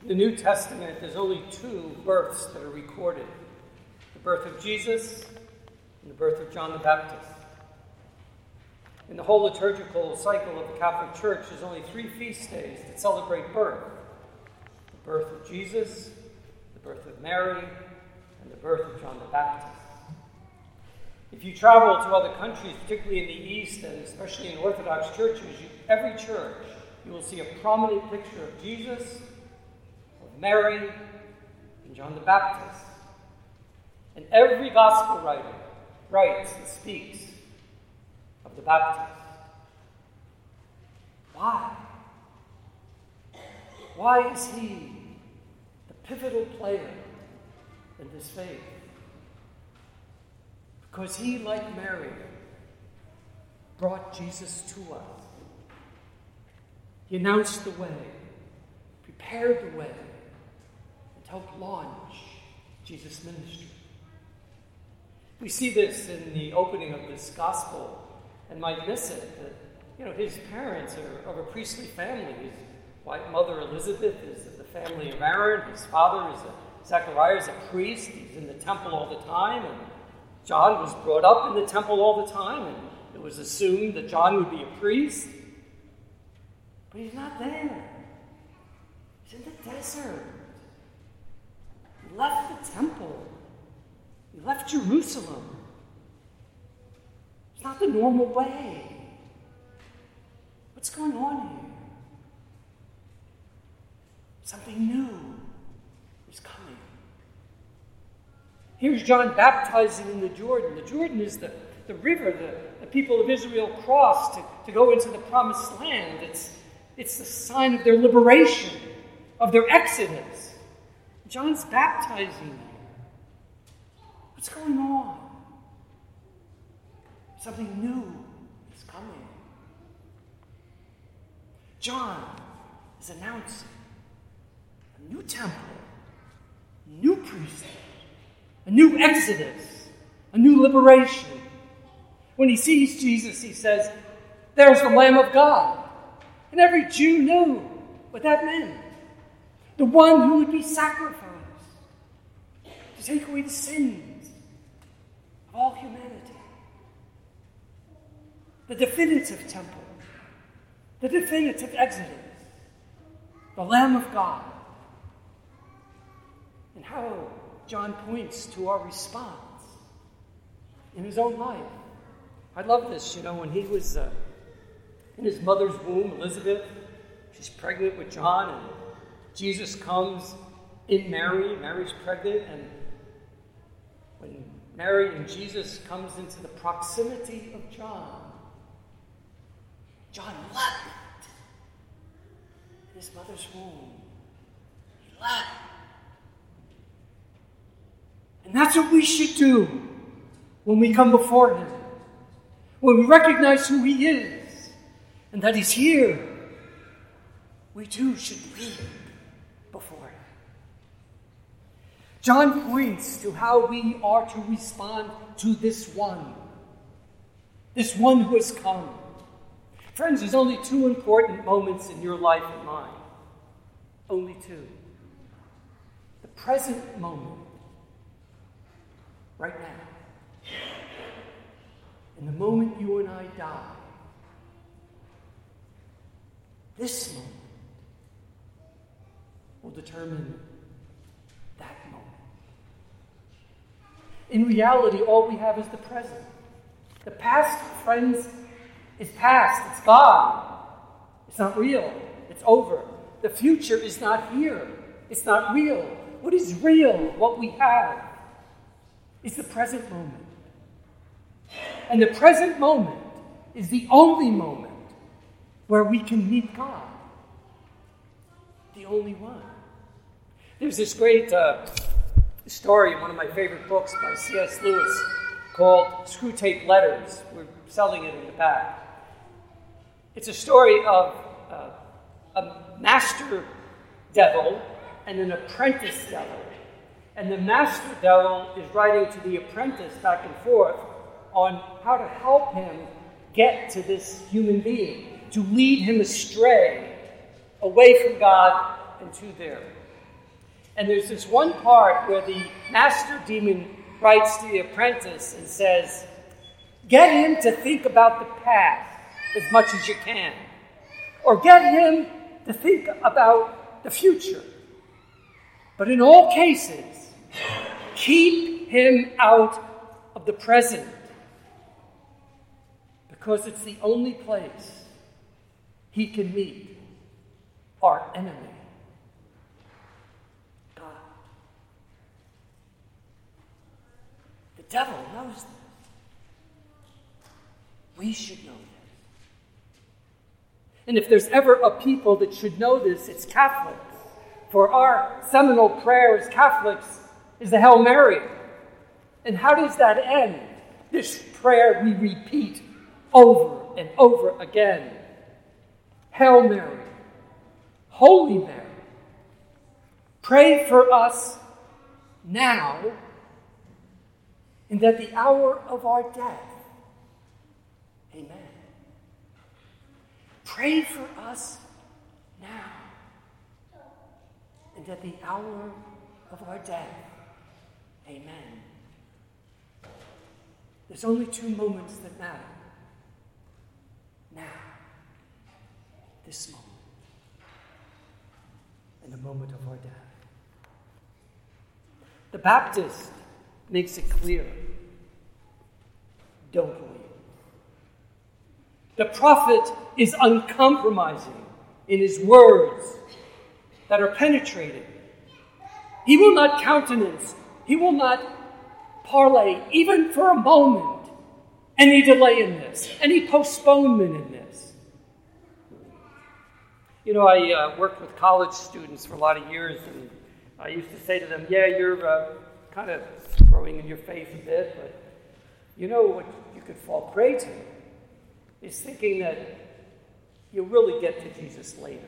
In the New Testament, there's only two births that are recorded. The birth of Jesus and the birth of John the Baptist. In the whole liturgical cycle of the Catholic Church, there's only 3 feast days that celebrate birth. The birth of Jesus, the birth of Mary, and the birth of John the Baptist. If you travel to other countries, particularly in the East, and especially in Orthodox churches, every church, you will see a prominent picture of Jesus, of Mary, and John the Baptist. And every gospel writer writes and speaks of the Baptist. Why? Why is he the pivotal player in this faith? Because he, like Mary, brought Jesus to us. He announced the way, prepared the way, and helped launch Jesus' ministry. We see this in the opening of this gospel and might miss it, that his parents are of a priestly family. His white mother Elizabeth is of the family of Aaron. His father is Zechariah is a priest. He's in the temple all the time. And John was brought up in the temple all the time, and it was assumed that John would be a priest. But he's not there. He's in the desert. He left the temple. He left Jerusalem. It's not the normal way. What's going on here? Something new is coming. Here's John baptizing in the Jordan. The Jordan is the river the people of Israel crossed to go into the promised land. It's the sign of their liberation, of their exodus. John's baptizing here. What's going on? Something new is coming. John is announcing a new temple, a new priesthood, a new exodus, a new liberation. When he sees Jesus, he says, "There's the Lamb of God." And every Jew knew what that meant. The one who would be sacrificed to take away the sins of all humanity. The definitive temple, the definitive exodus, the Lamb of God. And how John points to our response in his own life. I love this, when he was in his mother's womb, Elizabeth, she's pregnant with John, and Jesus comes in Mary. Mary's pregnant, and when Mary and Jesus comes into the proximity of John leapt in his mother's womb. He leapt. And that's what we should do when we come before him. When we recognize who he is and that he's here, we too should leap before him. John points to how we are to respond to this one who has come. Friends, there's only 2 important moments in your life and mine. Only 2. The present moment, right now, and the moment you and I die. This moment will determine that moment. In reality, all we have is the present. The past, friends, is past. It's gone. It's not real. It's over. The future is not here. It's not real. What is real, what we have, is the present moment. And the present moment is the only moment where we can meet God. The only one. There's this great story in one of my favorite books by C.S. Lewis called Screwtape Letters. We're selling it in the back. It's a story of a master devil and an apprentice devil. And the master devil is writing to the apprentice back and forth on how to help him get to this human being, to lead him astray, away from God and to their And there's this one part where the master demon writes to the apprentice and says, get him to think about the past as much as you can. Or get him to think about the future. But in all cases, keep him out of the present. Because it's the only place he can meet our enemy. The devil knows this. We should know this. And if there's ever a people that should know this, it's Catholics. For our seminal prayer as Catholics is the Hail Mary. And how does that end? This prayer we repeat over and over again. Hail Mary, Holy Mary, pray for us now and at the hour of our death. Amen. Pray for us now and at the hour of our death. Amen. There's only two moments that matter. Now, this moment, and the moment of our death. The Baptist makes it clear. Don't believe. The prophet is uncompromising in his words that are penetrating. He will not countenance, he will not parlay, even for a moment, any delay in this, any postponement in this. You know, I worked with college students for a lot of years, and I used to say to them, yeah, you're kind of throwing in your face a bit, but you know what you could fall prey to is thinking that you'll really get to Jesus later.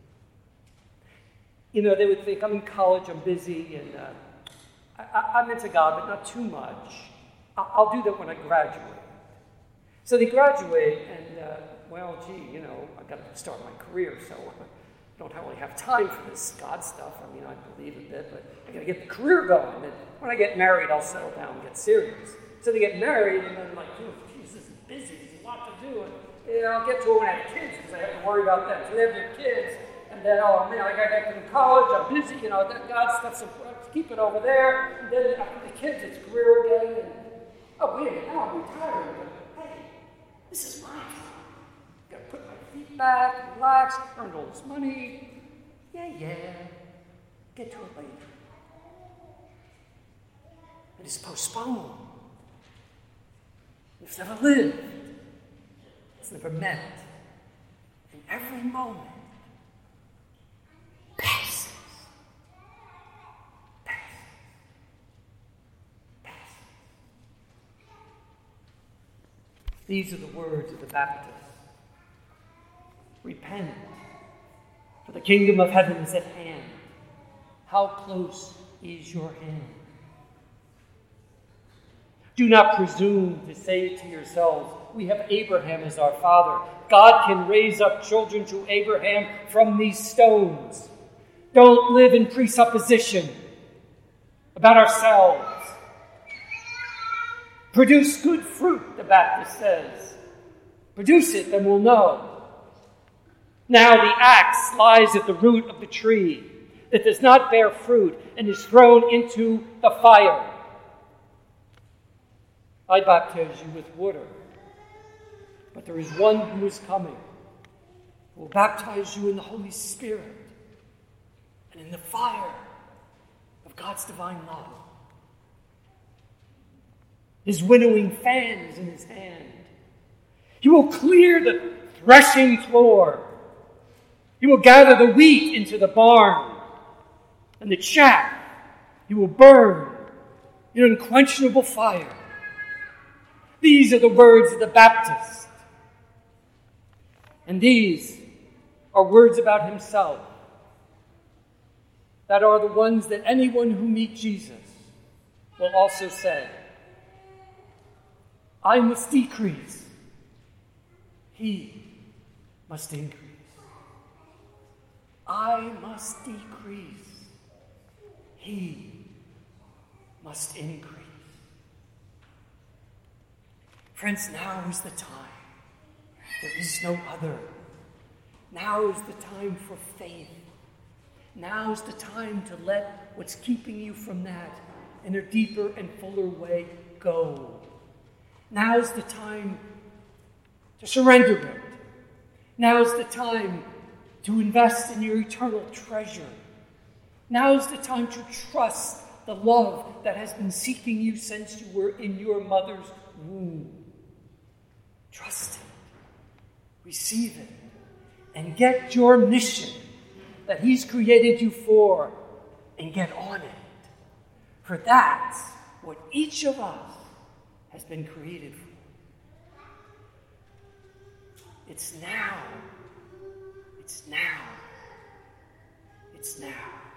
You know, they would think, I'm in college, I'm busy, and I'm into God, but not too much. I'll do that when I graduate. So they graduate, and, well, gee, you know, I've got to start my career, so I don't really have time for this God stuff. I mean, I believe a bit, but I got to get the career going. And when I get married, I'll settle down and get serious. So they get married, and then I'm like, oh, geez, this is busy. There's a lot to do. And I'll get to it when I have kids, because I have to worry about them. So they have their kids, and then, oh, man, I got to get to college. I'm busy, you know, that God stuff's important. Keep it over there. And then after the kids, it's career again. And, oh, wait a minute, now I'm retired. But, hey, this is my time. Got to put my feet back, relax, earned all this money. Yeah. Get to it later. It is postponed. It's never lived. It's never met. And every moment passes. These are the words of the Baptist. Repent, for the kingdom of heaven is at hand. How close is your hand? Do not presume to say to yourselves, we have Abraham as our father. God can raise up children to Abraham from these stones. Don't live in presupposition about ourselves. Produce good fruit, the Baptist says. Produce it, then we'll know. Now the axe lies at the root of the tree that does not bear fruit and is thrown into the fire. I baptize you with water, but there is one who is coming, who will baptize you in the Holy Spirit and in the fire of God's divine love. His winnowing fan is in his hand. He will clear the threshing floor. He will gather the wheat into the barn, and the chaff he will burn in unquenchable fire. These are the words of the Baptist. And these are words about himself that are the ones that anyone who meets Jesus will also say. I must decrease. He must increase. I must decrease. He must increase. Friends, now is the time. There is no other. Now is the time for faith. Now is the time to let what's keeping you from that in a deeper and fuller way go. Now is the time to surrender it. Now is the time to invest in your eternal treasure. Now is the time to trust the love that has been seeking you since you were in your mother's womb. Trust it. Receive it. And get your mission that He's created you for, and get on it. For that's what each of us has been created for. It's now. It's now. It's now.